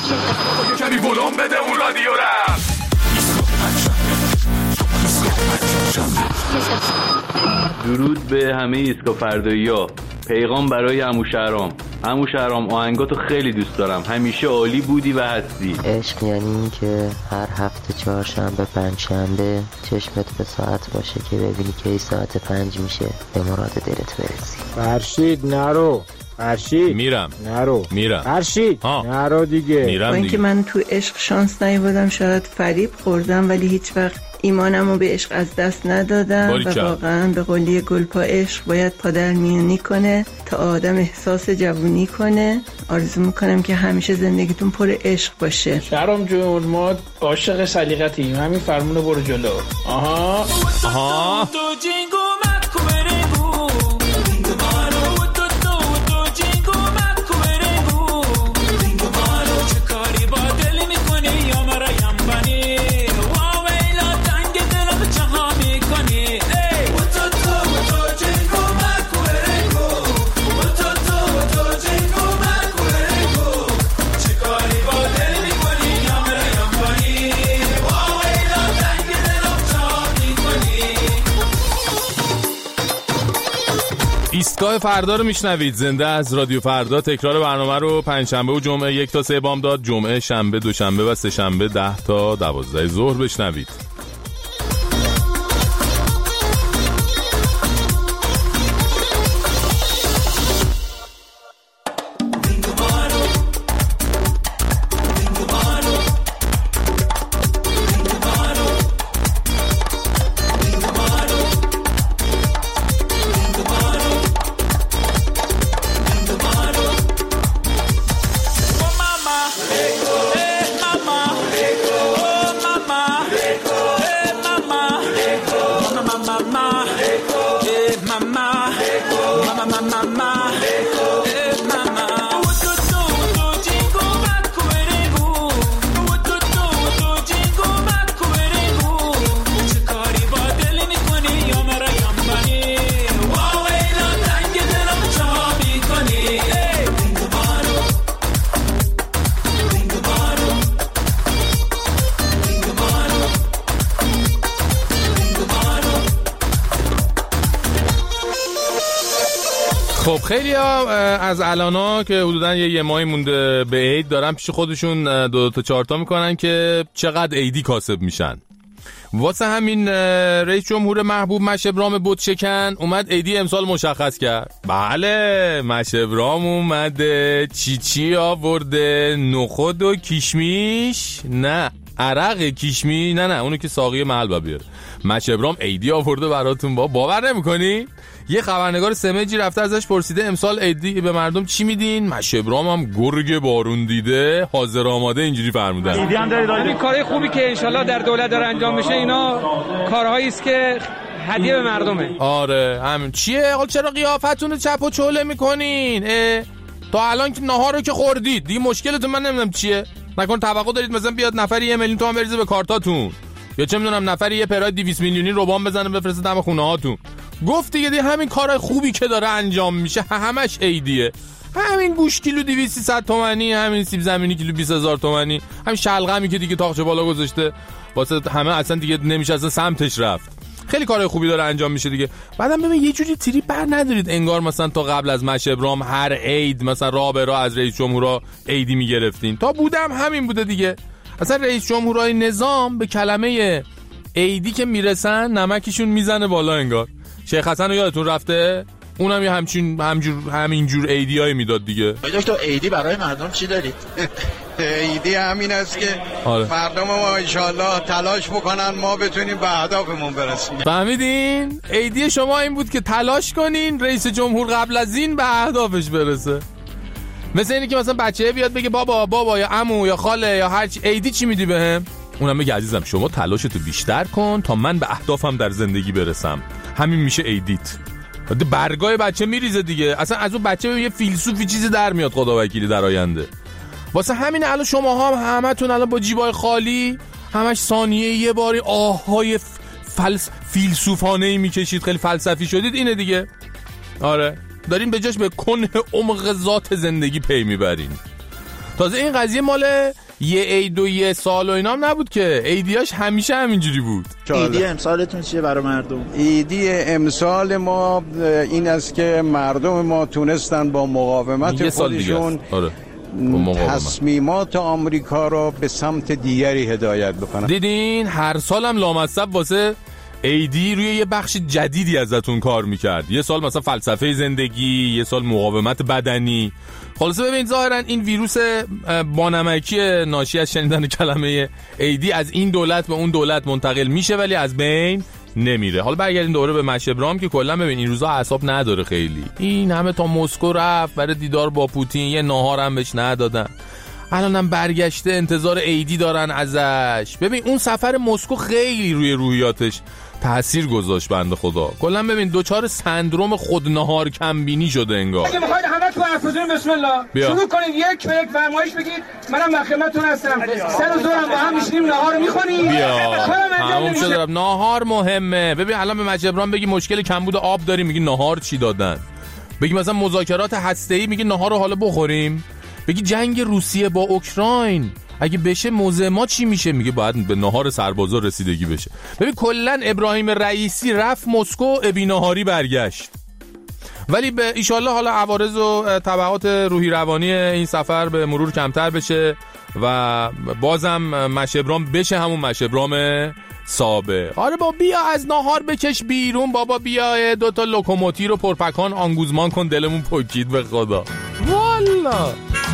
کمی ولوم بده اون رادیو رم. درود به همه ایسکا فردایی‌ها. پیغام برای عمو شهرام. عمو شهرام آهنگاتو خیلی دوست دارم، همیشه عالی بودی و هستی. عشق یعنی این که هر هفته چهارشنبه پنجشنبه چشمت به ساعت باشه که ببینی کی ساعت 5 میشه به مراد دلت برسی. فرشید نرو، فرشید میرم نرو، میرم فرشید نرو دیگه. میرم دیگه. دیگه. من تو عشق شانس نیاوردم، شاید فریب خوردم ولی هیچ وقت ایمانمو به عشق از دست ندادم و واقعا به قولی گلپا عشق باید پادر میونی کنه تا آدم احساس جوونی کنه. آرزو میکنم که همیشه زندگیتون پر عشق باشه. شهرام جون ما عاشق سلیقتیم، همین فرمونو برو جلو. آها آها ایستگاه فردا رو میشنوید، زنده از رادیو فردا. تکرار برنامه رو پنجشنبه و جمعه 1 تا 3 بامداد، جمعه، شنبه، دوشنبه و سه شنبه 10 تا 12 ظهر بشنوید. خب خیلی ها از الانا که حدوداً یه ماهی مونده به عید دارن پیش خودشون 2 تا 4 تا میکنن که چقدر عیدی کاسب میشن. واسه همین رئیس جمهور محبوب مشهبرام بتشکن اومد عیدی امسال مشخص کرد. بله مشهبرام اومده چی آورده؟ نخود و کشمیش؟ نه عرق کشمی؟ نه اونو که ساقی محل بیاره. مشهبرام عیدی آورده براتون. باور نمیکنی؟ یه خبرنگار سمجی رفته ازش پرسیده امسال عیدی به مردم چی میدین؟ مشهبرام هم گرگ بارون دیده حاضر آماده اینجوری فرمودن. عیدی هم دارید. این کارهای خوبی که انشالله در دولت داره انجام میشه، اینا کارهایی است که هدیه به مردمه. آره همین. چیه حال چرا قیافتون رو چپ و چوله میکنین؟ تا الان که ناهار رو که خوردید دیگه مشکلتون من نمیدونم چیه. نکن توقع دارید مثلا بیاد نفری 1 میلیون تومان بریزه به کارتاتون، یا چه میدونم نفری یه پراید 200 میلیونی ربان بزنه بفرسته دم خونه هاتون. گفت دیگه همین کارهای خوبی که داره انجام میشه همش عیدیه. همین گوش کیلو 200 تومانی، همین سیب زمینی کیلو 20000 تومانی، همین شلغمی که دیگه تاقچه بالا گذاشته واسه همه اصلا دیگه نمیشه اصلا سمتش رفت. خیلی کارهای خوبی داره انجام میشه دیگه. بعدم ببین یه جوری تریپ بر ندارید انگار مثلا تا قبل از مشهبرام هر عید مثلا راه به راه از رئیس جمهورا عیدی میگرفتین. تا بودم همین بوده دیگه. اصلا رئیس جمهورای نظام به کلمه عیدی که میرسن نمکشون میزنه بالا انگار. شیخ حسن رو یادتون رفته؟ اونم یه همینجور عیدیای میداد دیگه. دکتر عیدی برای مردم چی دارید؟ عیدی همین است که مردم ما انشالله تلاش بکنن ما بتونیم به اهدافمون برسیم. فهمیدین؟ عیدی شما این بود که تلاش کنین رئیس جمهور قبل از این به اهدافش برسه. مثل اینی که مثلا بچه بیاد بگه بابا یا عمو یا خاله یا هر چی عیدی چی میدی بهم؟ اونم بگه عزیزم شما تلاشتو بیشتر کن تا من به اهدافم در زندگی برسم. همین میشه عیدیت. برگای بچه میریزه دیگه. اصلا از اون بچه یه فیلسوفی چیزی در میاد خدا وکیلی در آینده. واسه همین الان شما همتون الان با جیبای خالی همش ثانیه یه باری آهای فیلسوفانه‌ای میکشید، خیلی فلسفی شدید. اینه دیگه. آره دارین به جاش به کنه عمق ذات زندگی پی میبرین. تازه این قضیه مال یه عید و یه سال و اینام نبود که، عیدیاش همیشه همینجوری بود. عیدی امسالتون چیه برای مردم؟ عیدی امسال ما این است که مردم ما تونستن با مقاومت خودشون تصمیمات آمریکا رو به سمت دیگری هدایت بکنن. دیدین هر سالم لامصب واسه عیدی روی یه بخش جدیدی ازتون کار میکرد. یه سال مثلا فلسفه زندگی، یه سال مقاومت بدنی. خلاصه ببینید ظاهرا این ویروس بانمکی ناشی از شنیدن کلمه عیدی از این دولت به اون دولت منتقل میشه ولی از بین نمیره. حالا برگردیم دوباره به مشبرام که کلا ببین این روزا اعصاب نداره خیلی. این همه تا مسکو رفت برای دیدار با پوتین، یه ناهار هم بهش ندادن. الانم برگشته انتظار عیدی دارن ازش. ببین اون سفر مسکو خیلی روی روحیاتش تأثیر گذاشت بنده خدا. کلا ببین دوچار سندروم خودنهار کمبینی شده انگار. اگه میخواید همه تو حرفتون بسم الله شروع کنید یک به یک فرمایش بگید. منم در خدمتتون هستم. سر و زورم با هم میشینیم ناهار میخونیم. تمام شده. ناهار مهمه. ببین الان به مجبران بگی مشکل کمبود آب داریم میگی ناهار چی دادن. بگی مثلا مذاکرات هسته‌ای میگی ناهار رو حالا بخوریم. بگی جنگ روسیه با اوکراین اگه بشه موضع ما چی میشه، میگه باید به ناهار سربازا رسیدگی بشه. ببین کلا ابراهیم رئیسی رفت مسکو ابی ناهاری برگشت. ولی به ایشالله حالا عوارض و تبعات روحی روانی این سفر به مرور کمتر بشه و بازم مشبرام بشه همون مشبرام سابه. آره با بیا از ناهار بکش بیرون بابا، بیا دوتا لوکوموتیو رو پرپکان آنگوزمان کن، دلمون پکید به خدا. والا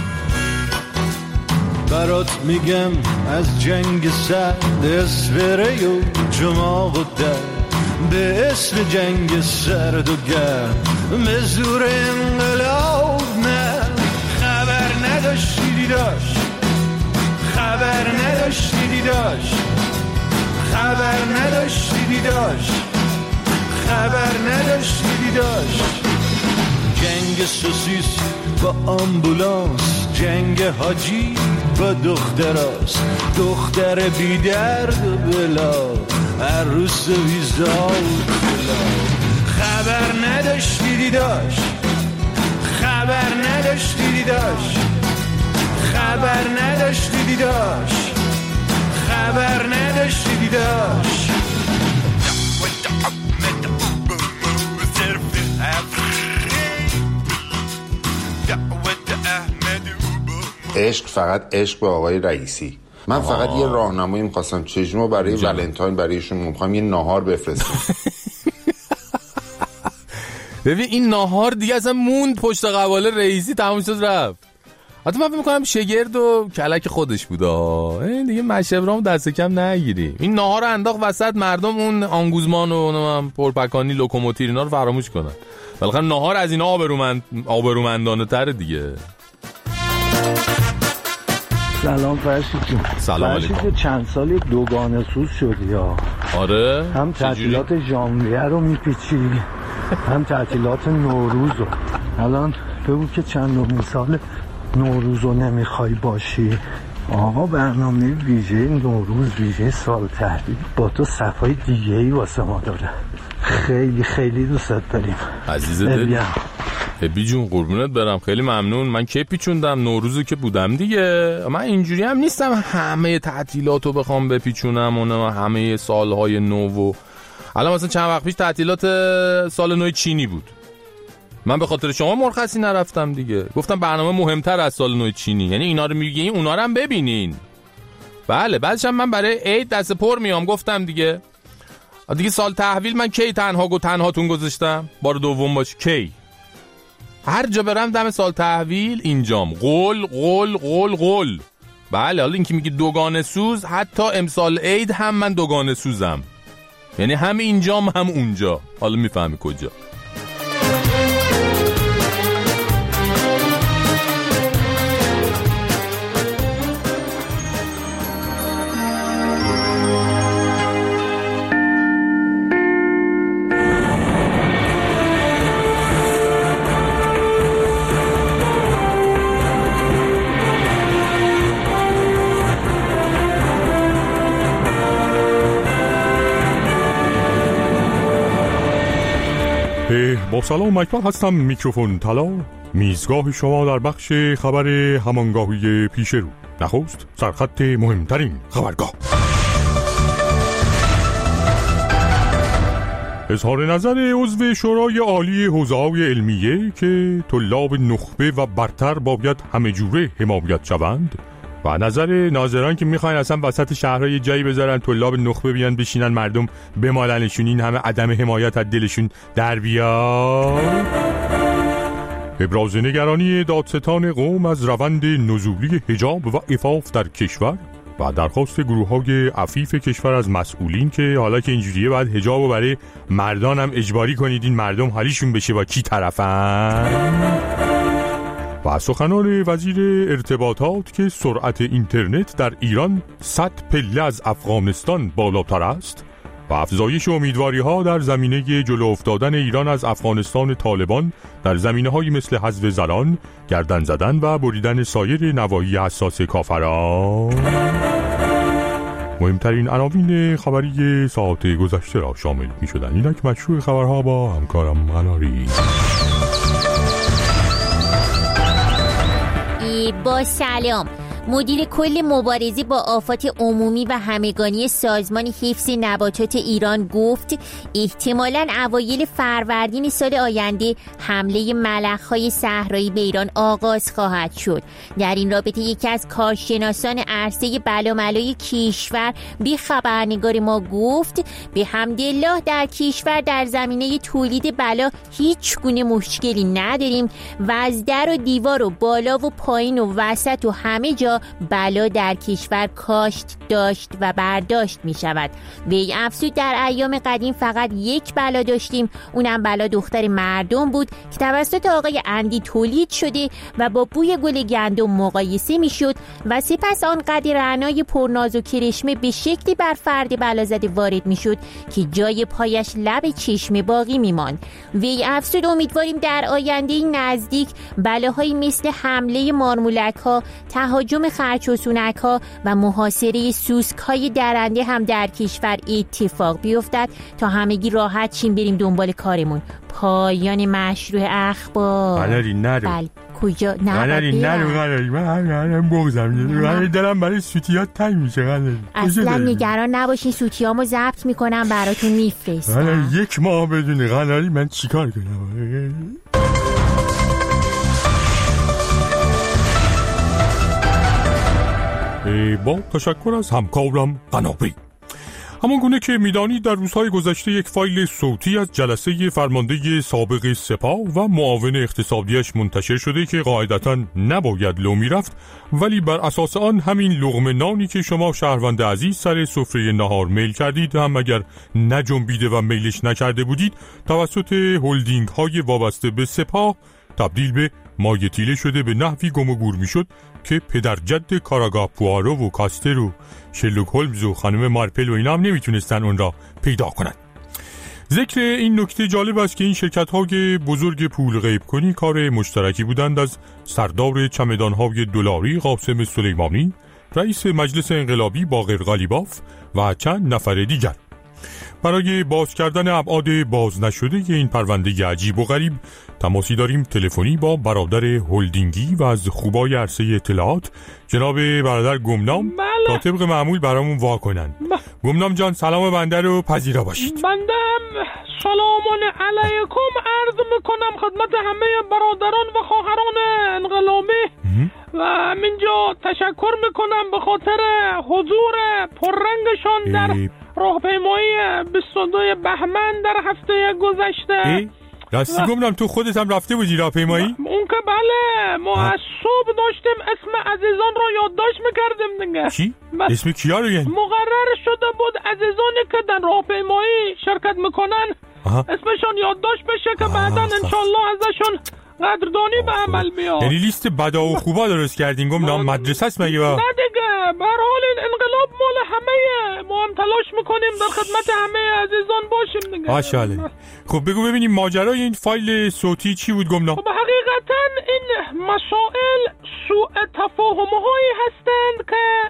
برات میگم از جنگ سرد اسفره و جماغ و در به اسم جنگ سرد و گرم به زور انقلاب نه. خبر نداشتی داشت، خبر نداشتی داشت، خبر نداشتی داشت، خبر نداشتی داشت. جنگ سوسیس با آمبولانس، جنگ حاجی با دختراست، دختر بی درد و بلا، عروس ویزا و بلا. خبر نداشتی داشت، خبر نداشتی داشت، خبر نداشتی داشت، خبر نداشتی داشت. عشق فقط عشق به آقای رئیسی. من فقط یه راهنمایی می‌خواستم چجوری برای ولنتاین برایشون می‌خوام یه ناهار بفرستم. ببین این ناهار دیگه اصلا موند پشت قواله رئیسی، تمام شد رفت. حتی من فکر می‌کنم شگرد و کلک خودش بوده. این دیگه مشبرام دست کم نگیری. این ناهار رو انداخت وسط، مردم اون آنگوزمان و اونم پرپکانی لوکوموتیو اینا رو فراموش کنن. بالاخره ناهار از اینا آبرومندانه تر دیگه. سلام فرشید جون. سلام علیکم. چند سال دوگانه سوز شدی یا؟ آره. هم تعطیلات ژانویه رو میپیچی هم تعطیلات نوروز رو. الان بگو که چندمین سال نوروز رو نمیخوای باشی. آقا برنامه ویژه نوروز، ویژه سال تحویل با تو صفای دیگه ای واسه ما داره. خیلی خیلی دوست داریم عزیز دل. ابی جون قربونت برم، خیلی ممنون. من کی پیچوندم؟ نوروزو که بودم دیگه. من اینجوری هم نیستم همه تعطیلاتو بخوام بپیچونم و همه سالهای نو. الان مثلا چند وقت پیش تعطیلات سال نو چینی بود. من به خاطر شما مرخصی نرفتم دیگه. گفتم برنامه مهمتر از سال نو چینی، یعنی اینا رو میگین اونا رو هم ببینین. بله بعدش هم من برای عید دست پر میام. گفتم دیگه سال تحویل من کی تنهاتون گذاشتم؟ بار دوم باشه کی؟ هر جا برم دم سال تحویل اینجام. قول قول قول قول. بله حالا این که میگی دوگانه سوز، حتی امسال عید هم من دوگانه سوزم، یعنی هم اینجام هم اونجا. حالا میفهمی کجا. با سلام اکبر هستم، میکروفون طلا. میزگاه شما در بخش خبر همانگاهی پیش رو. نخست سرخط مهمترین خبرگاه. اظهار نظر عضو شورای عالی حوزه‌های علمیه که طلاب نخبه و برتر باید همه جوره حمایت شوند و نظر ناظران که میخواین اصلا وسط شهرهای جایی بذارن طلاب نخبه بیان بشینن مردم بمالنشون، این همه عدم حمایت از دلشون در بیاد. ابراز نگرانی دادستان قم از روند نزولی حجاب و عفاف در کشور و درخواست گروه‌های عفیف کشور از مسئولین که حالا که اینجوریه باید حجابو برای مردان هم اجباری کنید، این مردم حالیشون بشه با کی طرفن. و سخنان وزیر ارتباطات که سرعت اینترنت در ایران 100 پله از افغانستان بالاتر است و افزایش امیدواری‌ها در زمینه جلو افتادن ایران از افغانستان طالبان در زمینه‌هایی مثل حذف زنان، گردن زدن و بریدن سایر نواحی حساس کافران. مهمترین عناوین خبری ساعت گذشته را شامل می‌شدند. اینک مشروع خبرها با همکارم قناری. با سلام. مدیر کل مبارزه با آفات عمومی و همگانی سازمان حفظ نباتات ایران گفت احتمالاً اوایل فروردین سال آینده حمله ملخ‌های صحرایی به ایران آغاز خواهد شد. در این رابطه یکی از کارشناسان عرصه بلاملای کشور به خبرنگار ما گفت به حمدالله در کشور در زمینه تولید بلا هیچ گونه مشکلی نداریم و از در و دیوار و بالا و پایین و وسط و همه جا بلا در کشور کاشت، داشت و برداشت می شود. وی افزود در ایام قدیم فقط یک بلا داشتیم، اونم بلا دختر مردم بود که توسط آقای اندی تولید شده و با بوی گل گندم مقایسه می شد و سپس آن قدر رعنای پرناز و کرشمه به شکلی بر فرد بلا زده وارد می شد که جای پایش لب چشمه باقی می ماند. وی افزود امیدواریم در آینده نزدیک بلاهایی مثل حمله مارمولک ها، تهاجم خرچوسونک ها و محاصره سوسک های درنده هم در کشور اتفاق بیفتد تا همگی راحت شیم بریم دنبال کارمون. پایان مشروع اخبار. قناری نرو. بله کجا؟ نه قناری نرو. من بغزم دلم برای سوتیات تنگ میشه. قناری اصلا نگران نباشین، سوتیامو ضبط میکنم براتون میفرستم. یک ماه بدون قناری من چیکار کنم؟ با تشکر از همکارم قنابی. همان گونه که میدانی در روزهای گذشته یک فایل صوتی از جلسه فرمانده سابق سپاه و معاون اقتصادیش منتشر شده که قاعدتاً نباید لو میرفت، ولی بر اساس آن همین لقمه نانی که شما شهروند عزیز سر سفره نهار میل کردید هم اگر نجنبیده و میلش نکرده بودید توسط هلدینگ های وابسته به سپاه تبدیل به مایه تیله شده به نحوی گم و گور میشد که پدر جد کاراگاه پوارو و کاستر و شرلوک هولمز و خانم مارپل و اینا هم نمیتونستن اون را پیدا کنند. ذکر این نکته جالب است که این شرکت‌های بزرگ پول غیب کنی کار مشترکی بودند از سردار چمدان‌های دلاری قاسم سلیمانی، رئیس مجلس انقلابی باقر غالیباف و چند نفر دیگر. برای باز کردن ابعاد باز نشده این پرونده عجیب و غریب تماسی داریم تلفنی با برادر هلدینگی و از خوبای عرصه اطلاعات جناب برادر گمنام تا طبق معمول برامون وا کنن. گمنام جان سلام بنده رو پذیرا باشید. بنده هم سلام علیکم عرض میکنم خدمت همه برادران و خواهران انقلابی و همینجا تشکر میکنم به خاطر حضور پررنگشان در راهپیمایی 22 بهمن در هفته گذشته. راستی گمنام تو خودت هم رفته بودی راهپیمایی؟ اون که بله، ما از صبح داشتیم اسم عزیزان رو یادداشت میکردیم دیگه. چی؟ اسم کیا رو یعنی؟ مقرر شده بود عزیزانی که در راهپیمایی شرکت میکنن اسمشان یادداشت بشه که بعداً انشالله ازشون قدردانی به عمل بیاد. یعنی لیست بدا و خوبا درست کردین گمنام؟ مدرسه است مگه؟ نه دیگه، به هر حال این انقلاب مال همه، ما هم تلاش میکنیم در خدمت همه عزیزان باشیم دیگه. ماشاءالله. خب بگو ببینیم ماجرای این فایل صوتی چی بود گمنام؟ خب حقیقتا این مسائل سوء تفاهم‌هایی هستند که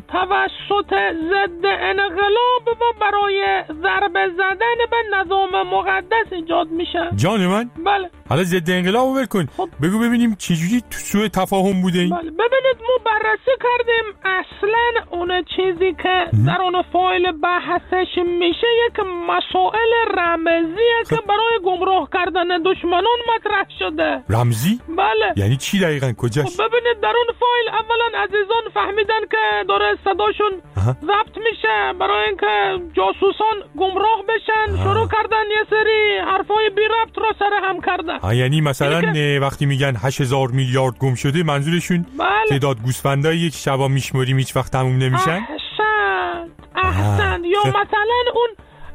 توسط ضد انقلاب و برای ضربه زدن به نظام مقدس ایجاد میشه. جان من؟ بله. حالا ضد انقلاب ول کن. بگو ببینیم چجوری تو سوء تفاهم بوده این؟ ببینید ما بررسی کردیم اصلا اون چیزی که در اون فایل بحثش میشه یک مسائل رمزیه که برای گمراه کردن دشمنان مطرح شده. رمزی؟ بله. یعنی چی دقیقاً کجاست؟ ببینید در اون فایل اولا عزیزان فهمیدن که داره صداشون ضبط میشه برای اینکه جاسوسان گمراه بشن. شروع کردن یه سری حرفای بی ربط رو سر هم کردن. یعنی مثلا وقتی میگن 8000 میلیارد گم شده منظورشون تعداد گوسفندایی که شبا میشمریم هیچ وقت تموم نمیشن؟ احسن. یا مثلا اون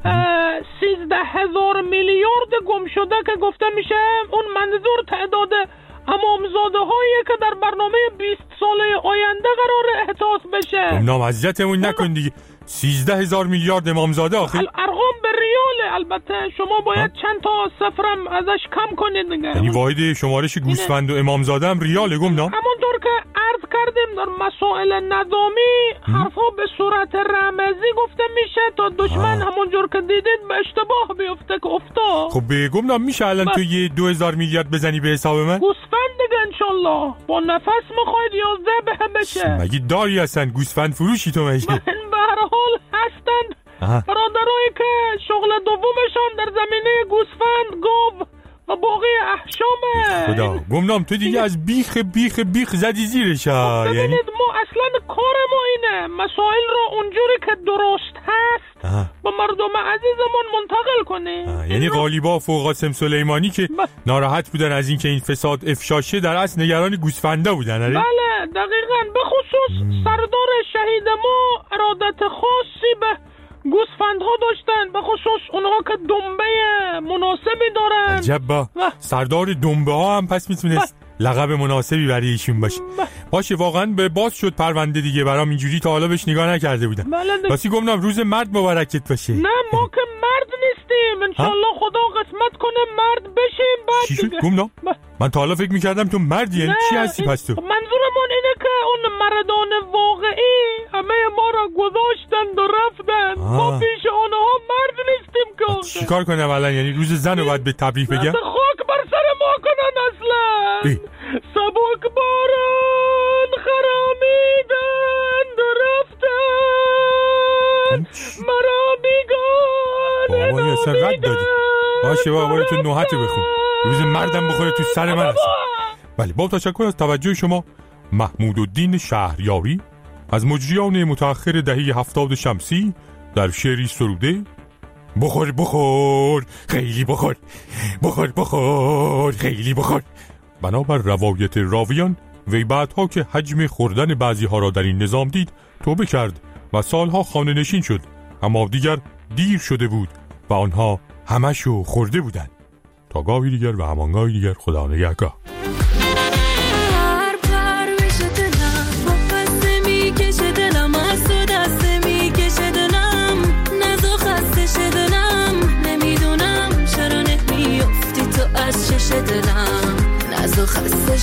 13000 میلیارد گم شده که گفته میشه اون منظور تعداد امامزاده هایی که در برنامه 20 ساله آینده قرار احداث بشه. نامزدتمون نکن دیگه. 13000 میلیارد امامزاده آخه ارقام به ریاله. البته شما باید چند تا صفرم ازش کم کنید دیگه. یعنی واحد شمارش گوسفند و امامزاده هم ریاله گمنام؟ همونطور که عرض کردیم در مسائل نظامی حرفا به صورت رمزی گفته میشه تا دشمن همونجور که دیدید به اشتباه بیفته که افتاد. خب به گمنام میشه الان تو یه 2000 میلیارد بزنی به حساب من؟ گوسفند دیگه انشالله. با نفس میخواید یا ذبح بشه؟ مگه داری اصلا گوسفند فروشی تو مگه؟ به هر حال هستن برادرایی که شغل دومشان در زمینه گوسفند، گاو و باقی احشامه. خدا گمنام تو دیگه از بیخ زدی زیرش. ببینید ما اصلا کار ما اینه مسائل رو اونجوری که درست هست با مردم عزیزمون منتقل کنیم. یعنی قالیباف و قاسم سلیمانی که ناراحت بودن از اینکه این فساد افشا شه در اصل نگران گوسفندا بودن. بله دقیقاً. به خصوص سردار شهید ما ارادت خاصی به گوسفندها داشتن، به خصوص اونها که دنبه مناسبی دارن. عجب با سردار دنبه ها هم پس میتونست لقب مناسبی برای ایشون باشه. باشه واقعا به باز شد پرونده دیگه. برام اینجوری تا حالا بهش نگاه نکرده بودم. باسی گمنام روز مرد مبارکت باشه. نه ما که مرد نیستیم. انشالله خدا قسمت کنه مرد بشیم. بعد چی شد گمنام؟ من تا حالا فکر میکردم تو مردی. یعنی چی هستی پس تو؟ منظورمون اینه که اون مردان واقعی همه ما را گذاشتن و رفتن. ما پیش اونها مرد نیستیم که. چیکار کنم الان؟ یعنی روز زن رو باید به تبریک بگم؟ خاک بر سر ما کنن اصلا. سبک باران خرامیدن و رفتن مرا بیگانه بابایی اصلا رد دادی. باشه بابایی تو نوحت بخون. روز مردم بخوره تو سر من اصلا. بله با تشکر از توجه شما. محمود الدین شهریاری از مجریان متأخر دهه 70 شمسی در شعری سروده بخور خیلی بخور، بخور خیلی بخور. بنابر روایت راویان وی بعدها که حجم خوردن بعضی ها را در این نظام دید توبه کرد و سالها خانه نشین شد، اما دیگر دیر شده بود و آنها همشو خورده بودند. تا گاهی دیگر و همانگاهی دیگر خدا نگهدار. نزو خسته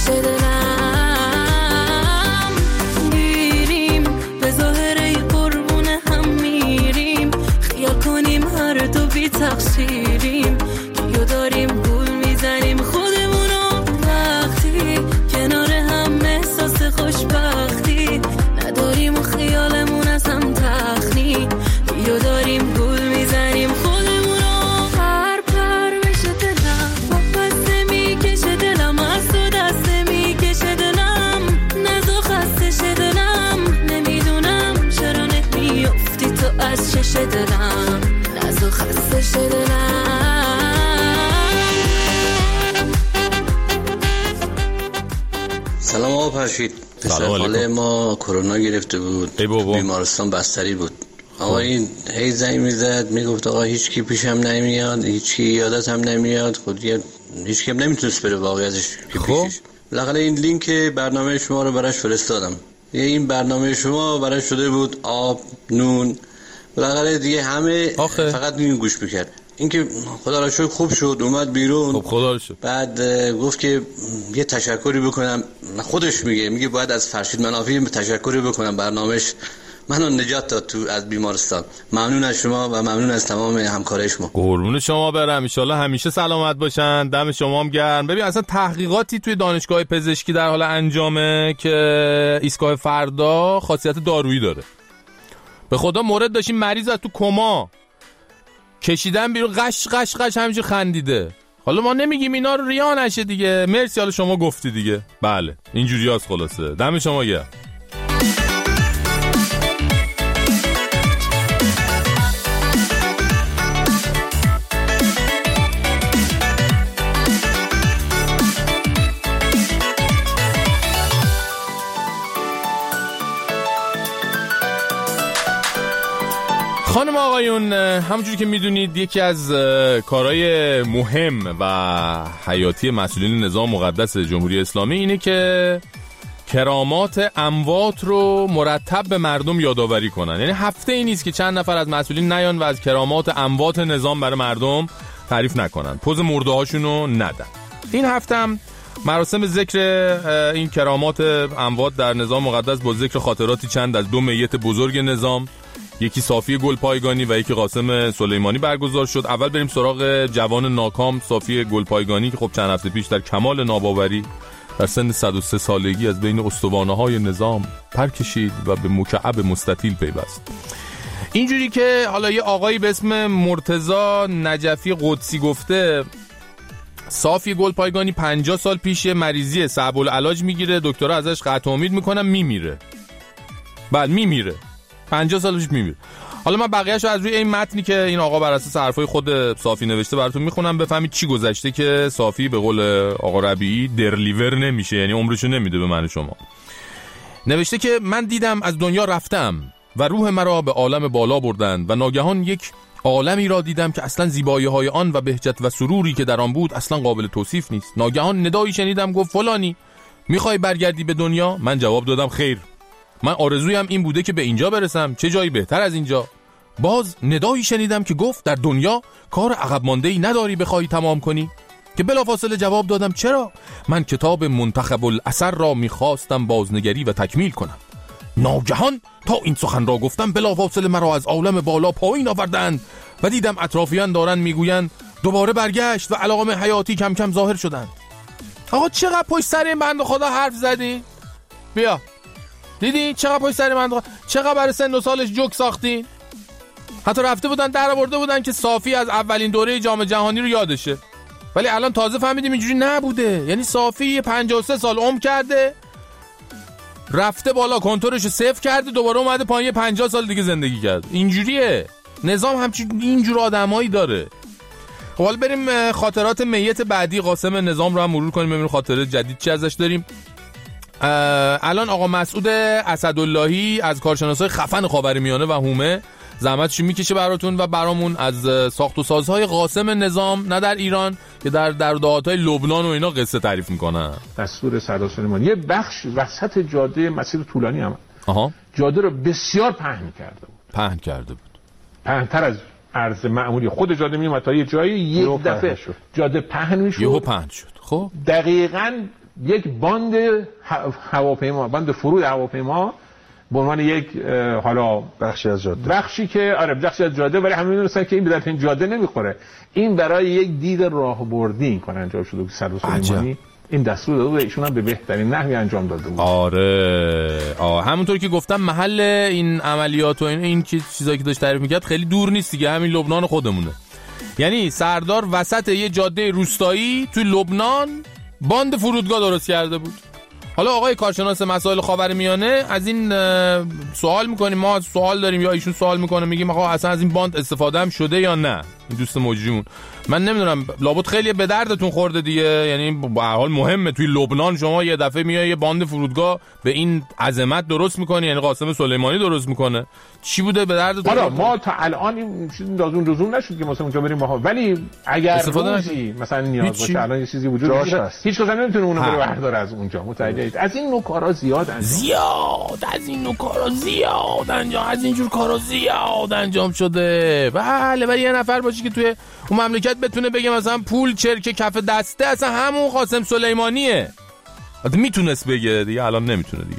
شدنم میریم به ظاهره قربون هم میریم، خیال کنیم هر دو بی تقصیریم، کیو داریم گول میزنیم خودمونو وقتی کنار هم احساس خوشبختی نداریم و خیالمون از هم تخنی، کیو داریم گول میزنیم دلم نزو خسته شدنم. سلام آقا فرشید. پسر ما کرونا گرفته بود، بیمارستان بستری بود. آقا این هی زنگ میزد میگفت آقا هیچ کی پیشم نمیاد، هیچ کی یادت هم نمیاد، خودی هیچ کی هم نمیتونست بره واقعیتش که پیشش. بالاخره این لینک برنامه شما رو براش فرستادم. این برنامه شما براش شده بود آب نون، بالاخره دیگه همه فقط این گوش میکرد. اینکه خدا را شکر خوب شد اومد بیرون. خب خدا را شکر. بعد گفت که یه تشکری بکنم، خودش میگه باید از فرشید منافی تشکری بکنم، برنامهش منو نجات داد تو از بیمارستان. ممنون از شما و ممنون از تمام همکارای شما. قربون شما برم، ان شاءالله همیشه سلامت باشن. دم شما هم گرم. ببین اصلا تحقیقاتی توی دانشگاه پزشکی در حال انجامه که ایستگاه فردا خاصیت دارویی داره. به خدا مورد داشتیم مریض از تو کما کشیدن بیرون، قش قش قش همینجور خندیده. حالا ما نمیگیم اینا رو ریا نشه دیگه. مرسی، حالا شما گفتی دیگه. بله اینجوری هست. خلاصه دم شما گرم. خانم آقایون، همونجوری که میدونید یکی از کارهای مهم و حیاتی مسئولین نظام مقدس جمهوری اسلامی اینه که کرامات اموات رو مرتب به مردم یادآوری کنن. یعنی هفته ای نیست که چند نفر از مسئولین نیان و از کرامات اموات نظام برای مردم تعریف نکنن، پوز مرده هاشون رو ندن. این هفته هم مراسم ذکر این کرامات اموات در نظام مقدس با ذکر خاطراتی چند از دو میت بزرگ نظام، یکی صافی گلپایگانی و یکی قاسم سلیمانی برگزار شد. اول بریم سراغ جوان ناکام صافی گلپایگانی که خب چند هفته پیش در کمال ناباوری در سن 103 سالگی از بین استوانه‌های نظام پر کشید و به مکعب مستطیل پیوست. اینجوری که حالا یه آقایی به اسم مرتضی نجفی قدسی گفته صافی گلپایگانی 50 سال پیش مریضی صعب العلاج میگیره، دکترها ازش قطع امید میکنن میمیره. بله میمیره، 50 سال پیش میمیره. حالا من بقیه‌اشو از روی این متنی که این آقا بر اساس حرفای خود صافی نوشته براتون میخونم بفهمید چی گذشته که صافی به قول آقا ربیعی درلیور نمیشه، یعنی عمرشو نمیده به من شما. نوشته که من دیدم از دنیا رفتم و روح مرا به عالم بالا بردند و ناگهان یک عالمی را دیدم که اصلا زیبایی‌های آن و بهجت و سروری که در آن بود اصلا قابل توصیف نیست. ناگهان ندایی شنیدم گفت فلانی میخوای برگردی به دنیا؟ من جواب دادم خیر، من آرزویم این بوده که به اینجا برسم، چه جایی بهتر از اینجا. باز ندایی شنیدم که گفت در دنیا کار عقب مانده‌ای نداری بخوای تمام کنی؟ که بلافاصله جواب دادم چرا؟ من کتاب منتخب الاثر را میخواستم بازنگری و تکمیل کنم. ناگهان تا این سخن را گفتم بلافاصله مرا از عالم بالا پایین آوردند و دیدم اطرافیان دارن میگویند دوباره برگشت و علائم حیاتی کم کم ظاهر شدند. آقا چقدر پشت سر این بنده خدا حرف زدی؟ بیا دیدی چقدر پشت سر من، چقدر برای سن و سالش جوک ساختین. حتی رفته بودن در آورده بودن که صافی از اولین دوره جام جهانی رو یادشه، ولی الان تازه فهمیدیم اینجوری نبوده. یعنی صافی 53 سال عمر کرده، رفته بالا کنتورش رو صفر کرده، دوباره اومده پایین 50 سال دیگه زندگی کرد. اینجوریه نظام، همچین اینجور آدمایی داره. خب حالا بریم خاطرات میت بعدی قاسم نظام رو هم مرور کنیم ببینیم خاطره جدید چی ازش داریم. الان آقا مسعود اسداللهی از کارشناسای خفن خاورمیانه و حومه زحمتش میکشه براتون و برامون از ساخت و سازهای قاسم نظام نه در ایران که در دهاتای لبنان و اینا قصه تعریف میکنن. دستور سردار سلیمانی یه بخش وسط جاده مسیر طولانی هم جاده رو بسیار پهن کرده بود. پهن‌تر از عرض معمولی خود جاده میومد تا یه جایی یک دفعه جاده پهن میشد. یهو پهن شد. خب دقیقاً یک باند هواپیما، باند فرود هواپیما به عنوان یک حالا بخشی از جاده، بخشی که آره بخشی از جاده، ولی همه میدونستن که این به درد این جاده نمیخوره. این برای یک دید راهبردی این کار انجام شده بود. سردار سلیمانی این دستور داده بود، ایشون هم به بهترین نحوی انجام داده بود. آره همونطور که گفتم محل این عملیات و این چیزایی که داشت تعریف میکرد خیلی دور نیست دیگه، همین لبنان خودمونه. یعنی سردار وسط یه جاده روستایی توی لبنان باند فرودگاه درست کرده بود. حالا آقای کارشناس مسائل خاورمیانه از این سوال میکنیم، ما سوال داریم یا ایشون سوال میکنه، میگیم آقا اصلا از این باند استفاده هم شده یا نه؟ این دوست مجریمون من نمیدونم، لابد خیلی به دردتون خورده دیگه. یعنی به هر حال مهمه توی لبنان شما یه دفعه میای یه باند فرودگاه به این عظمت درست میکنی، یعنی قاسم سلیمانی درست میکنه. چی بوده به دردتون؟ حالا ما تا الان این چیز لازم نشد که مثلا اونجا بریم باها، ولی اگر روزی مثلا نیاز باشه الان یه چیزی وجود داره هیچ کس نمیتونه اونو بره برداره از اونجا. متوجهید؟ از این نوع کارا زیاد انجام از اینجور کارا زیاد انجام شده. بله ولی یه نفر باشه که توی اون مملکت بتونه بگه مثلا پول چرک کف دسته اصلا همون قاسم سلیمانیه. میتونست بگه دیگه، الان نمیتونه دیگه.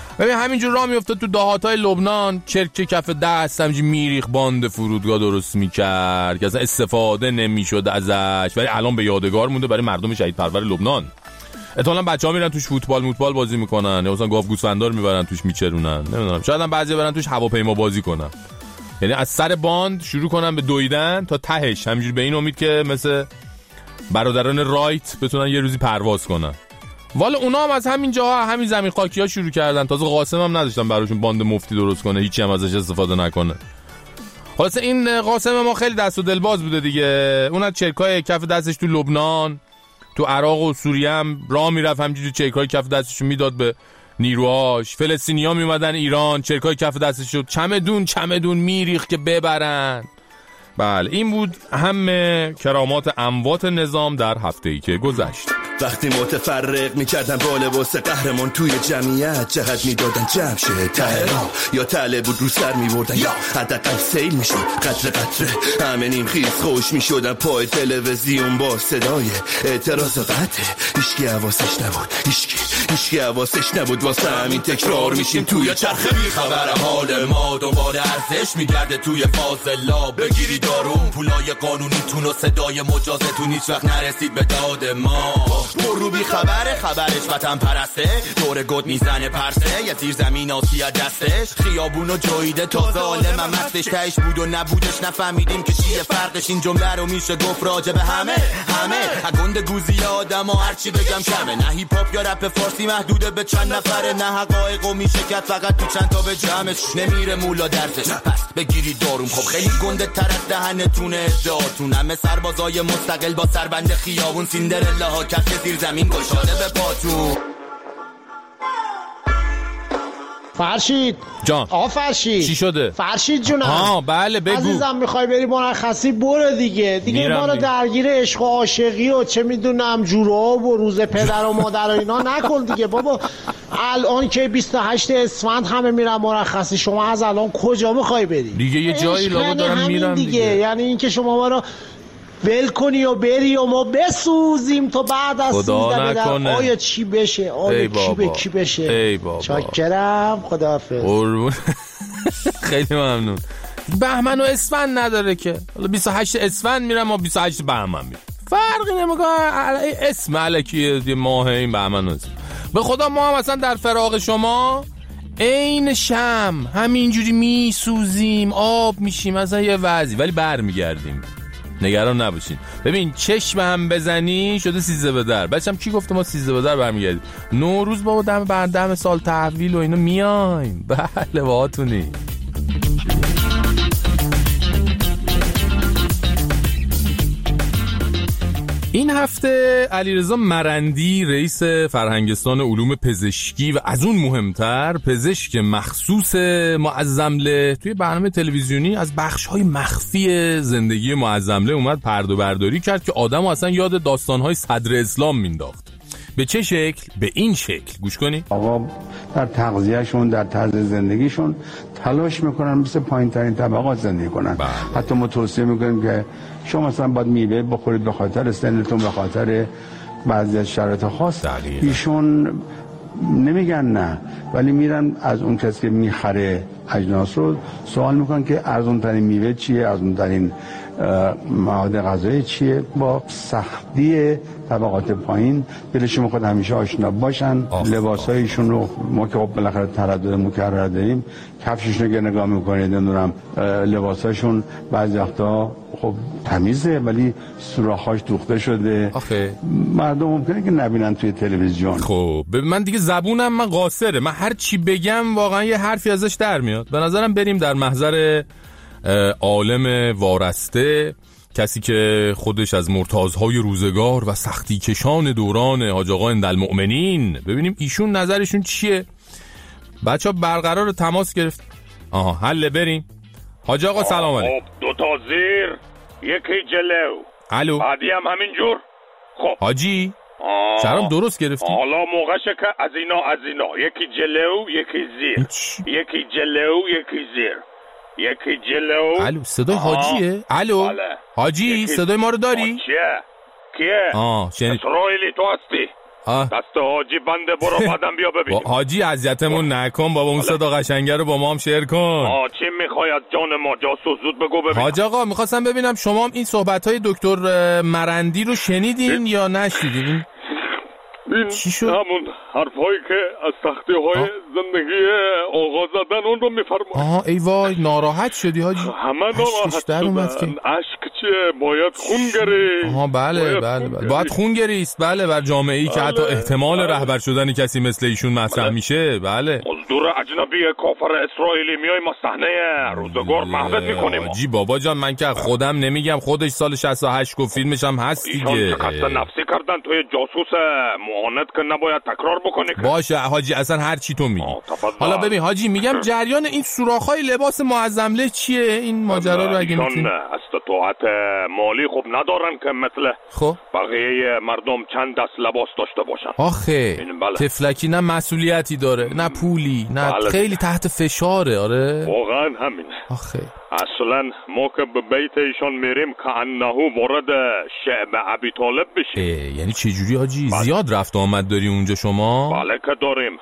ببین همینجور راه میافتاد تو دهاتای لبنان، چرک کف دست همینجوری میریخ باند فرودگاه درست میکرد که اصلا استفاده نمیشد ازش، ولی الان به یادگار مونده برای مردم شهید پرور لبنان. احتمالاً بچه‌ها میرن توش فوتبال بازی میکنن، یا مثلا گاو گوسفندار میبرن توش میچرونن، نمیدونم، شاید هم بعضی برن توش هواپیما بازی کنن. یعنی از سر باند شروع کنن به دویدن تا تهش، همینجوری به این امید که مثل برادران رایت بتونن یه روزی پرواز کنن. والا اونا هم از همین جاها، همین زمین خاکی‌ها شروع کردن. تازه قاسم هم نداشتن براشون باند مفتی درست کنه، هیچی هم ازش استفاده نکنه. خلاص این قاسم ما خیلی دست و دلباز بوده دیگه. اون از چرکای کف دستش تو لبنان، تو عراق و سوریه هم راه میرفت، همینجوری چرکای کف دستشو میداد به نیروهاش. فلسطینی‌ها میومدن ایران، چرکای کف دستشو چمدون میریخت که ببرن. بله این بود همه کرامات اموات نظام در هفته‌ای که گذشت. وقتی متفرق میکردن با لباس قهرمان توی جمعیت، جهت میدادن جمع شه تهران، یا تله بود رو سر میبردن یا حداقل سیل میشد قطره قطره، همه نیم خیز خوش میشدن پای تلویزیون با صدای اعتراض و قطعه. هیچکی حواسش نبود، هیچکی حواسش نبود، واسه همین تکرار میشیم توی چرخه. بیخبر حال ما دوباره ارزش میگرده توی فاضلا، بگیری دارون پولای قانونیتون و صدای مجازتون هیچ وقت نرسید به داد ما. برو بی خبرش وطن پرسته، دور گد میزنه پرسه، یه زیر زمین آسیا دستش، خیابونو جویده تا ظالم مستش، تهش بود و نبودش نفهمیدیم که چیه فرقش. این جمله رو میشه گفت راجع به همه گند گوزی آدم و هرچی بگم کمه. نه هیپ هاپ یا رپ فارسی محدوده به چند نفره، نه حقایق و میشه کت فقط تو چند تا به جمعش، نمیره مولا درزش. پس بگیرید داروم، خب خیلی گنده تر از دهنتونه ادعاتون، همه سربازای مستقل با سربند خیابون، سیندرلاها کف زیر زمین گشاده به پاتون. فرشید جان، آقا فرشید چی شده؟ فرشید جونم. بله بگو. عزیزم میخوای بری مرخصی برو دیگه ما رو درگیر عشق و عاشقی و چه میدونم جوراب و روز پدر و مادر و اینا نکن دیگه بابا. الان که 28 اسفند همه میرن مرخصی، شما از الان کجا میخوای بری دیگه؟ یه جایی لابد دارم میرم دیگه. یعنی اینکه شما ما رو ول کنی و بری و ما بسوزیم تا بعد از 13 بدن آیا چی بشه، آیا کی بشه. ای بابا چاکرم، خداحافظ. خیلی ممنون. بهمن و اسفند نداره که، حالا 28 اسفند میرم ما 28 بهمن میرم، فرقی نمیکنه، اسم الکیه یه ماه این بهمن و اسفند. به خدا ما هم اصلا در فراق شما عین شم همینجوری میسوزیم، آب میشیم اصلا یه وضعی، ولی برمیگردیم، نگران نباشین. ببین چشم هم بزنی شده 13 به در. بچم کی گفته ما 13 به در برمیگردیم؟ نوروز بابا دم سال تحویل و اینو میایم. بله باهاتونی. این هفته علیرضا مرندی رئیس فرهنگستان علوم پزشکی و از اون مهمتر پزشک مخصوص معظمله توی برنامه تلویزیونی از بخش‌های مخفی زندگی معظمله اومد پرده برداری کرد که آدمو اصلا یاد داستان‌های صدر اسلام مینداخت. به چه شکل؟ به این شکل. گوش کنی. آقا در تغذیه‌شون، در طرز زندگیشون تلاش میکنن مثل پایین‌ترین طبقات زندگی کنن. حتی ما توصیه میکنیم که شما مثلا باید میوه بخورید به خاطر سنتون، به خاطر بعضی از شرایط خاص. ایشون نمیگن نه، ولی میرن از اون کسی که میخره اجناس رو سوال میکنن که ارزون ترین میوه چیه، ارزون ترین مواد غذایی چیه. با سختی طبقات پایین دلشون میخواد همیشه آشنا باشن. لباسایشون رو ما که خب بالاخره تردد مکرر داریم، کفششون رو نگاه میکنید، نمیدونم لباساشون بعضی وقتا خب تمیزه ولی سوراخاش دوخته شده. مردم ممکنه که نبینن توی تلویزیون. خب من دیگه زبونم من قاصره، من هر چی بگم واقعا یه حرفی ازش در میاد. به نظرم بریم در محضر عالم وارسته، کسی که خودش از مرتازهای روزگار و سختی کشان دوران حاج آقا اندالمؤمنین، ببینیم ایشون نظرشون چیه. بچه ها برقرار تماس گرفت. حله بریم. حاج آقا سلام علیکم. دو تا زیر یکی جلو. الو بعدی هم همینجور. خب حاجی سرام درست گرفتی؟ حالا موقعشه که از اینا یکی جلو یکی زیر. یکی جلو یکی زیر. یکی جلو. الو صدای حاجیه؟ الو بله. حاجی صدای ما رو داری؟ کیه؟ شنید. اسرائیلی تو هستی؟ دست حاجی بنده، برو بعدم بیا ببین. حاجی اذیتمون نکن بابا، اون صدا قشنگه رو با ما هم شیر کن. چی میخوای از جان ما جاسوس؟ زود بگو ببین. حاج آقا میخواستم ببینم شما هم این صحبت‌های دکتر مرندی رو شنیدین یا نشنیدین؟ چی شد؟ همون حرفایی که از سختی‌های زندگی آقا زدن اون رو میفرمایید. ای وای ناراحت شدی حاجی. همه ناراحت شدن. اشک چیه؟ باید خون گریست. بله باید خون گریست. بله بر جامعه‌ای که حتی احتمال رهبر شدن کسی مثل ایشون مطرح میشه. بله مزدور اجنبی کافر اسرائیلی میای ما صحنه روزگار محبت میکنیم. حاجی بابا جان من که خودم نمیگم، خودش سال 68 گفت، فیلمش هم هست دیگه. ایشون خسته نفسی کردن توی جاسوس معاند که نباید تکرار بکنی. باشه حاجی اصلا هر چی تو میگی. حالا ببین حاجی میگم جریان این سوراخ‌های لباس معظمله چیه؟ این ماجرا رو اگه میتونی. استطاعت مالی خوب ندارن که مثل بقیه مردم چند دست لباس داشته باشن. آخه تفلکی نه مسئولیتی داره نه پولی نه خیلی تحت فشاره. آره واقعا همینه. آخه اصلا ما که به بیت ایشان میریم که انه وارد شعب ابی طالب بشیم. یعنی چه جوری حاجی؟ زیاد رفت آمد داری اونجا شما؟ بله که داریم.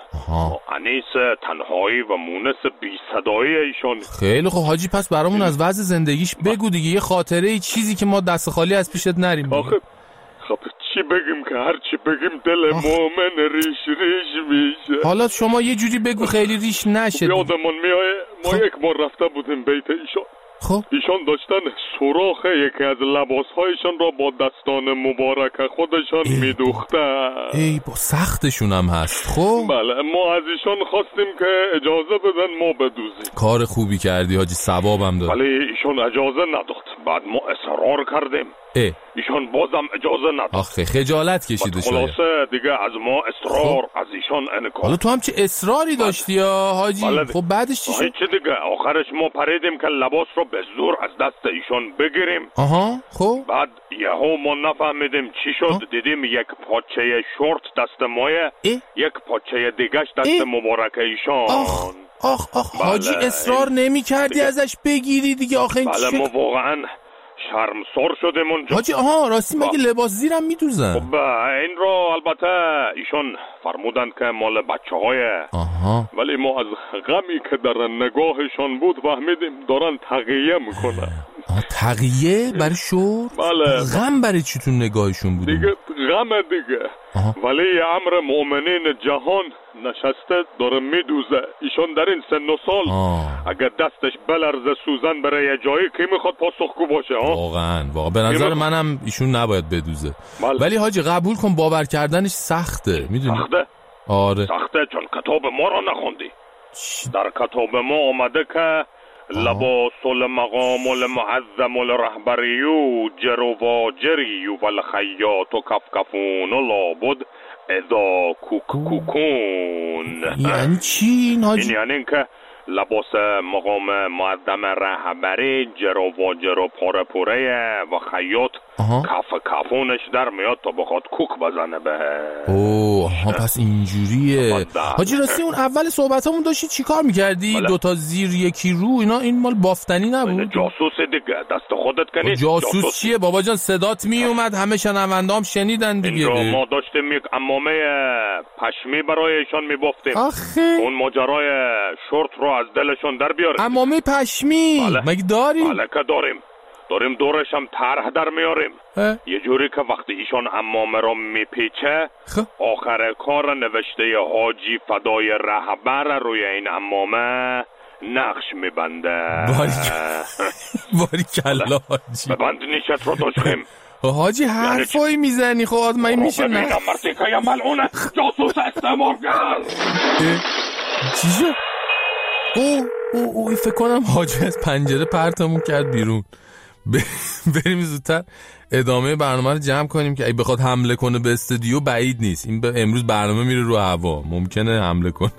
انیس تنهایی و مونس بی صدایی ایشان. خیلی خوب حاجی، پس برامون از وضع زندگیش بگو دیگه، یه خاطره چیزی که ما دست خالی از پیشت نریم. خب چی بگیم که هر چی بگیم دل مومن ریش میشه. حالا شما یه جوری بگو خیلی ریش نشه. یادمون میایه ما یک بار رفته بودیم بیت ایشان. ایشان داشتن سوراخ یکی از لباسهایشان را با دستان مبارک خودشان میدوختن. ای با سختشون هم هست. خب بله ما از ایشان خواستیم که اجازه بدن ما بدوزیم. کار خوبی کردی حاجی، ثوابم داد. ولی ایشان اجازه نداد. بعد ما اصرار کردیم. ایشان بازم اجازه نداد. آخه خجالت کشیده شاید. خلاصه دیگه از ما اصرار از ایشان انکار. حالا تو هم چه اصراری داشتی یا حاجی؟ خب بعدش چی شد؟ چه دیگه آخرش ما پریدیم که لباس رو به زور از دست ایشان بگیریم. خب بعد یهو ما نفهمیدیم چی شد. دیدیم یک پاچه شورت دست مایه، یک پاچه دیگهش دست مبارک ایشان. حاجی اصرار نمی کردی ازش بگیری دیگه؟ آخه بله ما واقعا شرمسار شدیم اونجا. حاجی راستی مگه لباس زیرم میدوزن؟ خب این رو البته ایشون فرمودند که مال بچه‌های. ولی ما از غمی که در نگاهشان بود فهمیدیم دارن تقیه میکنن. تقیه برای شور؟ بله. غم برای چی تو نگاهشون بود؟ دیگه غم دیگه. ولی امر مؤمنین جهان نشسته داره میدوزه. ایشون در این سن و سال اگر دستش بلرزه سوزن برای یه جایی که میخواد پاسخگو باشه. واقعا به نظر منم ایشون نباید بدوزه. ولی حاجی قبول کن باور کردنش سخته. میدونی؟ سخته؟ آره سخته چون کتاب ما رو نخوندی. در کتاب ما اومده که لباس المقام المعظم الرهبریو جرو واجریو والخیاط و کفکفون و لابد اذا کوکون. یعنی چی این حاجی؟ یعنی اینکه لباس مقام معظم رهبری جرو واجرو پاره پوره و خیاط کفونش در میاد تا بخواد کوک بزنه به. پس اینجوریه. حاجی راستی اون اول صحبتامون داشتی چی کار میکردی؟ دوتا زیر یکی رو اینا، این مال بافتنی نبود؟ جاسوس دیگه، دست خودت کنی. جاسوس چیه بابا جان؟ صدات میومد همه شنونده‌ام شنیدن دیگه. ما داشتیم یک عمامه پشمی برایشان میبافتیم. اون ماجرای شورت رو از دلشون در بیاریم. عمامه پشمی؟ مگه داریم؟ بله که داریم دورش هم طرح در میاریم. یه جوری که وقتی ایشان عمامه رو میپیچه آخر کار نوشته حاجی فدای رهبر روی این عمامه نقش میبنده. باری کلا حاجی ببند نیشت رو داشتیم. حاجی حرفایی میزنی خب من میشه نه مرسی که یه ملعونه جاسوس استعمارگر. چی شد؟ فکر کنم حاجی از پنجره پرتمون کرد بیرون. بریم زودتر ادامه برنامه رو جمع کنیم که اگه بخواد حمله کنه به استودیو بعید نیست. این امروز برنامه میره رو هوا، ممکنه حمله کنه.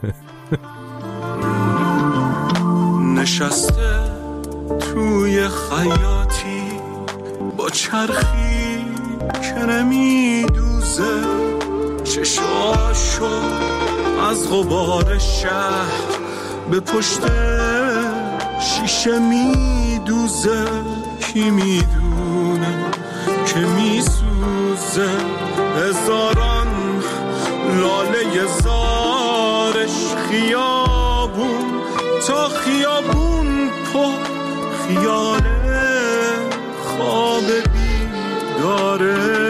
نشسته توی خیاطی با چرخی که نمیدوزه، چشاشو از غبار شهر به پشت شیشه میدوزه. کی میدونه که میسوزه؟ هزاران لاله زارش خیابون تا خیابون تو خیاله خواب بیداره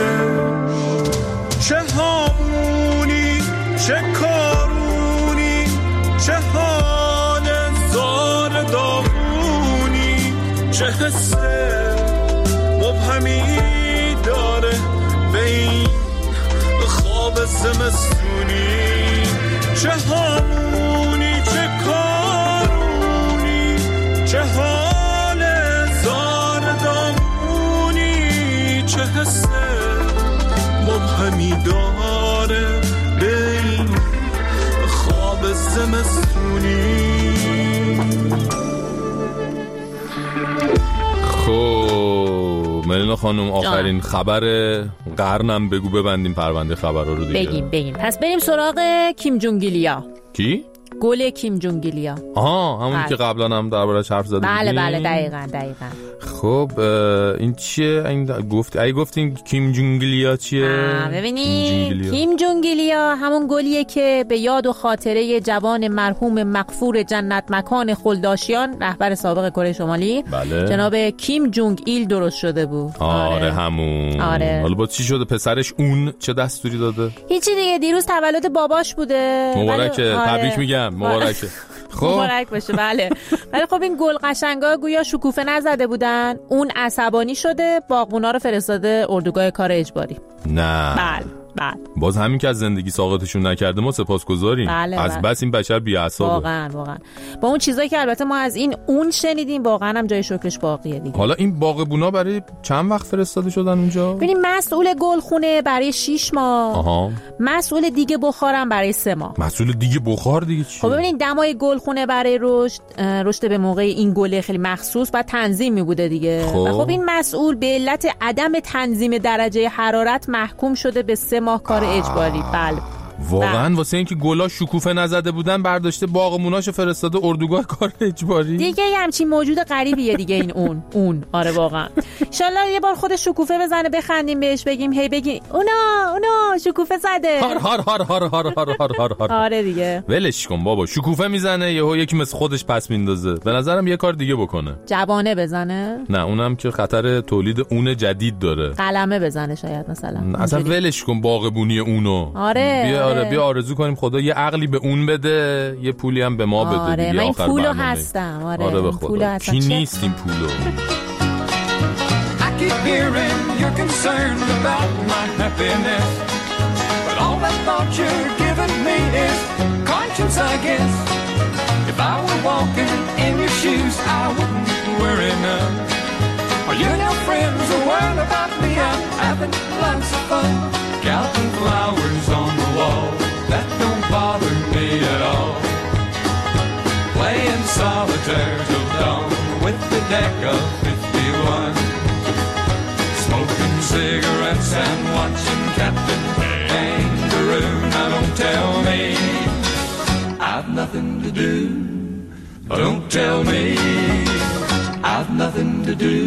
چه هامونی چه کارونی چه حال زار داغونی چه حس مبهمی داره به این خواب زمستونی چه هامونی چه کارونی چه حال زار داغونی چه حس مبهمی داره به این خواب زمستونی. خب ملینا خانم آخرین خبر قرنم بگو ببندیم پرونده خبرها رو دیگه. بگیم پس بریم سراغ کیم جونگ ایلیا. کی؟ گل کیم جونگ ایلیا. همون که قبلا هم دربارش حرف زدیم. بله دقیقاً. خب این چیه؟ گفتیم کیم جونگ ایلیا چیه؟ ببینید کیم جونگ ایلیا همون گلیه که به یاد و خاطره جوان مرحوم مغفور جنت مکان خلداشیان رهبر سابق کره شمالی جناب کیم جونگ ایل درست شده بود. آره همون. حالا با چی شده پسرش اون چه دستوری داده؟ هیچی دیگه، دیروز تولد باباش بوده. مبارکه. تبریک میگم. مبارکه. خب مبارک باشه. بله ولی خب این گل قشنگا گویا شکوفه نزده بودن، اون عصبانی شده باغبونا رو فرستاده اردوگاه کار اجباری. نه بله باز همین که از زندگی ساقطشون نکرده ما سپاسگزاریم. از بس این بچه بی‌عصابه. واقعا با اون چیزایی که البته ما از این اون شنیدیم واقعا هم جای شکرش باقیه دیگه. حالا این باغبونا برای چند وقت فرستاده شدن اونجا؟ ببینیم مسئول گلخونه برای 6 ماه. مسئول دیگه بخارم برای 3 ماه. مسئول دیگه بخار دیگه چی؟ خب ببینید دمای گلخونه برای رشد به موقع این گل خیلی مخصوص بعد تنظیم می بوده دیگه. خب این مسئول به علت عدم تنظیم درجه حرارت محکوم شده به 3 ماه کار اجباری. بله واقعا واسه اینکه گلا شکوفه نزده بودن برداشته باغموناشو فرستاده اردوگاه کار اجباری. دیگه همچین موجود غریبیه دیگه این اون آره واقعا. ان شاءالله یه بار خودش شکوفه بزنه بخندیم بهش بگیم هی بگی اونا شکوفه زده. هار. آره دیگه ولش کن بابا، شکوفه میزنه یهو یکی مثل خودش پس میندازه. به نظرم یه کار دیگه بکنه. جوانه بزنه؟ نه اونم که خطر تولید اون جدید داره. قلمه بزنه شاید مثلا. اصلا ولش کن باغبونی اونو. آره بیا آرزو کنیم خدا یه عقلی به اون بده یه پولی هم به ما بده. آره من این پولو هستم. آره به خدا چی نیست این پولو. I keep hearing you're concerned about my happiness, but all that thought you're giving me is conscience I guess. If I were walking in your shoes I wouldn't worry none. Are you now friends or worried about me? I'm having lots of fun. Counting flowers on the wall, that don't bother me at all. Playing solitaire till dawn with the deck of 51. Smoking cigarettes and watching Captain Kangaroo. Now don't tell me I've nothing to do. Don't tell me I've nothing to do.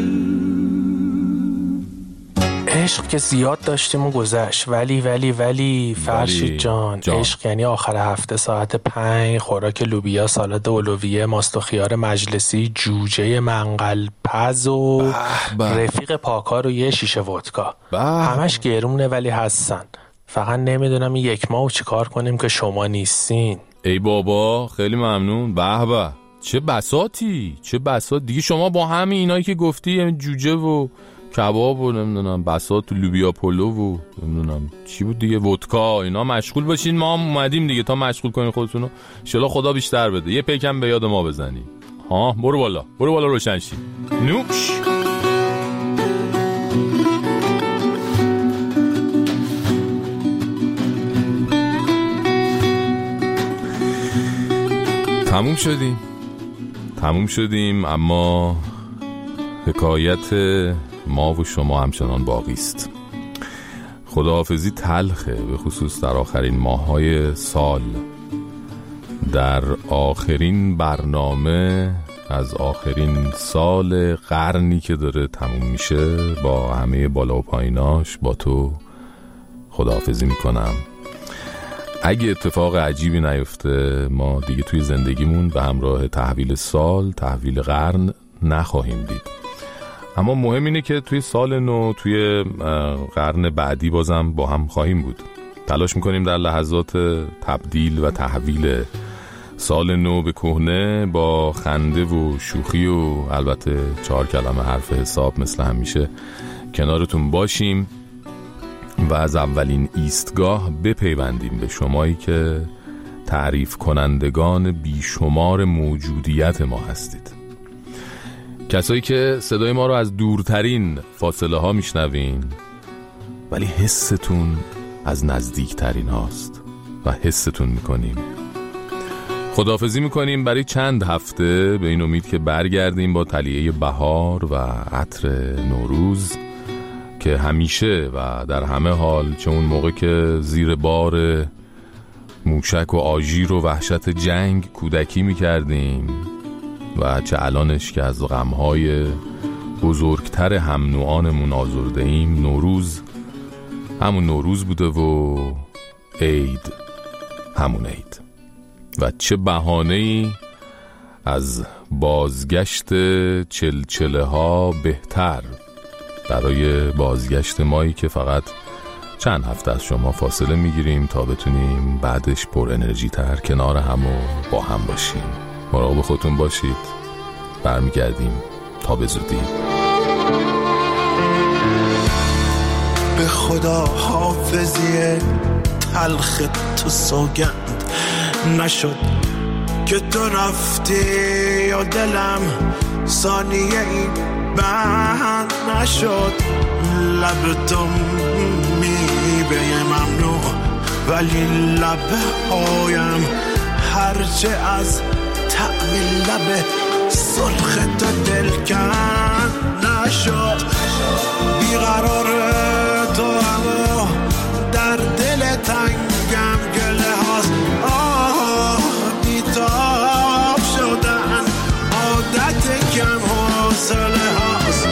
عشق که زیاد داشتیم و گذشت ولی فرشید جان عشق یعنی آخر هفته ساعت 5 خوراک لوبیا سالاد اولویه ماست و خیار مجلسی جوجه منقل پز و رفیق پاکار و یه شیشه ودکا. همش گرونه ولی هستن. فقط نمیدونم این 1 ماه چی کار کنیم که شما نیستین. ای بابا خیلی ممنون. به چه بساطی دیگه. شما با همین اینایی که گفتی یعنی جوجه و کباب و نمیدونم بساط و لوبیا پلو و نمیدونم چی بود دیگه ودکا اینا مشغول باشین. ما هم اومدیم دیگه تا مشغول کنین خودتونو. ان شاءالله خدا بیشتر بده. یه پیکم به یاد ما بزنی. برو بالا روشن شی. نوش تموم شدیم اما حکایت ما و شما همچنان باقی است. خداحافظی تلخه، به خصوص در آخرین ماه‌های سال، در آخرین برنامه از آخرین سال قرنی که داره تموم میشه. با همه بالا و پاییناش با تو خداحافظی میکنم. اگه اتفاق عجیبی نیفته ما دیگه توی زندگیمون به همراه تحویل سال، تحویل قرن نخواهیم دید. اما مهم اینه که توی سال نو، توی قرن بعدی بازم با هم خواهیم بود. تلاش میکنیم در لحظات تبدیل و تحویل سال نو به کهنه با خنده و شوخی و البته 4 کلمه حرف حساب مثل همیشه کنارتون باشیم و از اولین ایستگاه بپیوندیم به شمایی که تعریف کنندگان بیشمار موجودیت ما هستید. کسایی که صدای ما رو از دورترین فاصله ها میشنوین ولی حستون از نزدیکترین هاست و حستون میکنیم. خداحافظی میکنیم برای چند هفته به این امید که برگردیم با طلیعه بهار و عطر نوروز که همیشه و در همه حال، چه اون موقع که زیر بار موشک و آژیر و وحشت جنگ کودکی میکردیم و چه الانش که از غمهای بزرگتر هم نوعانمون آزرده ایم، نوروز همون نوروز بوده و عید همون عید و چه بهانه‌ای از بازگشت چلچله ها بهتر برای بازگشت مایی که فقط چند هفته از شما فاصله میگیریم تا بتونیم بعدش پر انرژی تر کنار هم و با هم باشیم. مراقب خودتون باشید. برمیگردیم تا به زودی. به خدا حافظی تلخ تو سوگند نشد که تو رفتی یا دلم ثانیه ای بند نشد. لب تو میوه ممنوع ولی لب هایم هرچه از طعم لب سرخ تو دلکن نشد. بیقرار تو اما در دل تنگم گله هاست. بیتاب شدن عادت کم حوصله هاست.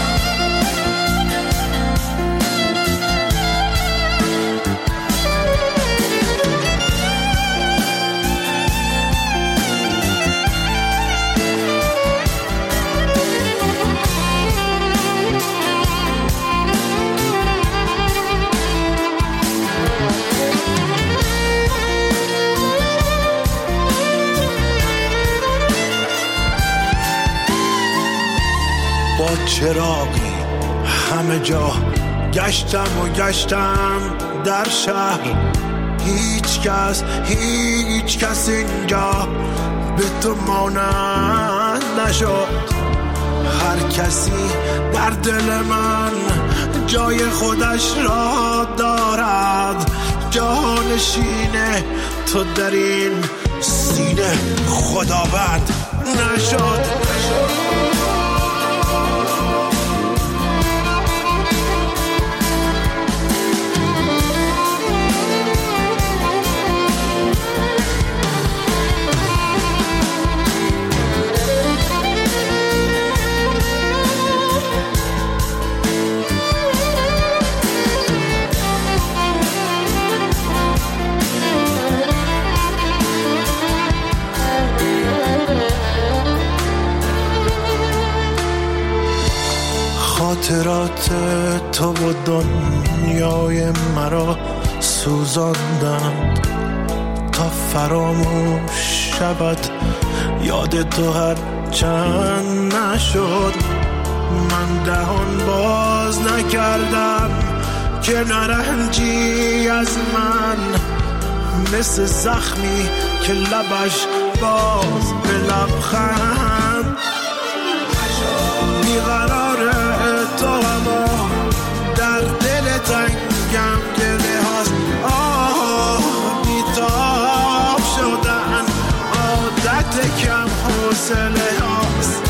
با چراغی همه جا گشتم در شهر. هیچ کس اینجا به تو مانند نشد. هر کسی در دل من جای خودش را دارد. جانشین تو در این سینه خداوند نشد. خاطرات تو و دنیای مرا سوزاندند تا فراموش شود یاد تو هر چند نشد. من دهان باز نکردم که نرنجی از من مثل زخمی که لبش باز به لبخند. بیقرار تو اما در دل تنگم گله هاست. بیتاب شدن عادت کم حوصله هاست.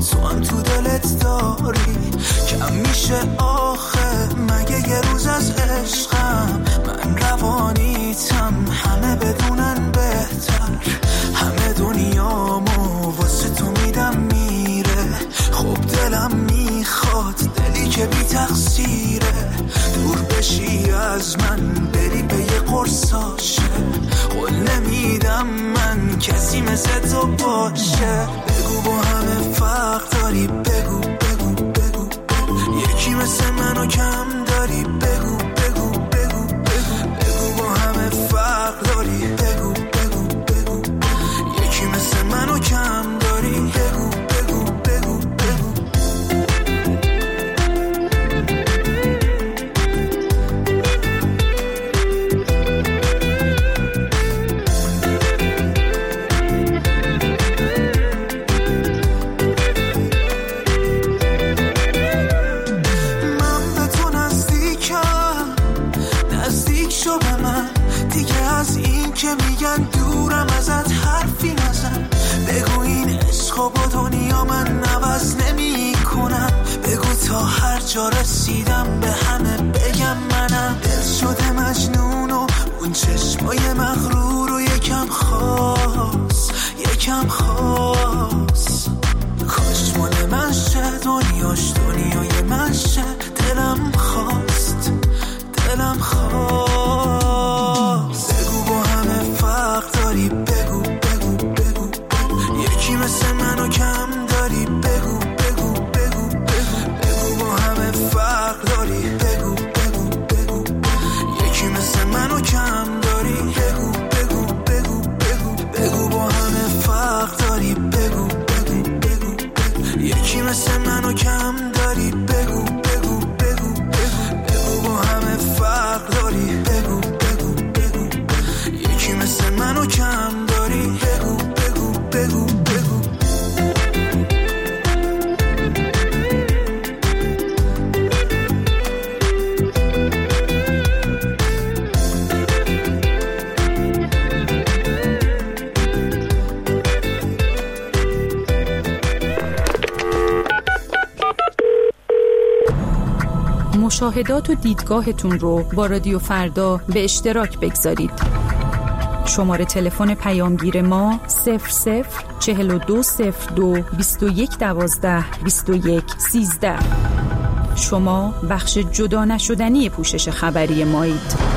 تو هم تو دلت داری. کم میشه آخه مگه یه روز از عشقم، من روانیتم همه بدونن بهتر، همه دنیامو واسه تو میدم میره. خب دلم میخواد دلی که بی تقصیره، دور بشی از من بری به یه قرصاشه. قول نمیدم من کسی مثل تو باشه. بگو با همه فرق داری، بگو بگو بگو بگو، یکی مثل منو کم داری، بگو بگو بگو بگو، بگو با همه فرق داری، بگو بگو بگو، یکی مثل منو کم داری، بگو بگو بگو بگو. که میگن دورم ازت حرفی نزن، بگو این عشقو با دنیا من عوض نمی کنم. بگو تا هر جا رسیدم به همه بگم منم. دل شده مجنون و اون چشمای مغرور و یکم خاص یکم خاص. کاش مال من شه دنیاش دنیای من شه. دلم خواست دلم خواست. بگو با همه فرق داری، بگو بگو بگو بگو، یکی مثل منو کم داری، بگو بگو بگو بگو، بگو با همه فرق داری، بگو بگو بگو، یکی مثل منو کم داری، بگو بگو بگو بگو، بگو با همه فرق داری، بگو بگو بگو بگو، یکی مثل منو کم داری، بگو بگو بگو بگو، بگو با همه فرق داری، بگو بگو بگو، یکی مثل منو کم داری، بگو بگو بگو بگو. مشاهدات و دیدگاهتون رو با رادیو فردا به اشتراک بگذارید. شماره تلفن پیامگیر ما 00420221122113. شما بخش جدا نشدنی پوشش خبری مایید.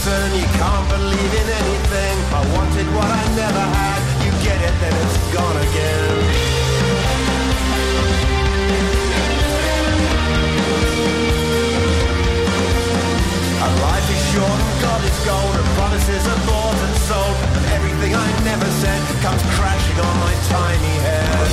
certain you can't believe in anything. I wanted what I never had. You get it, then it's gone again. And life is short and God is gold, and promises are bought and sold, and everything I never said comes crashing on my tiny head.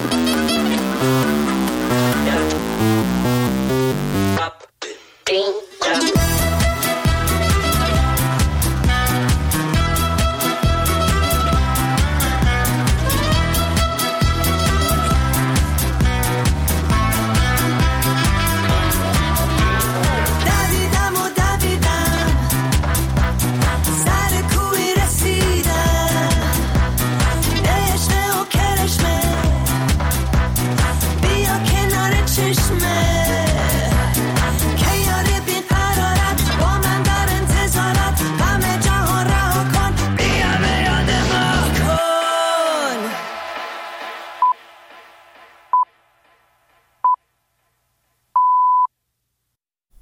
Up, ding.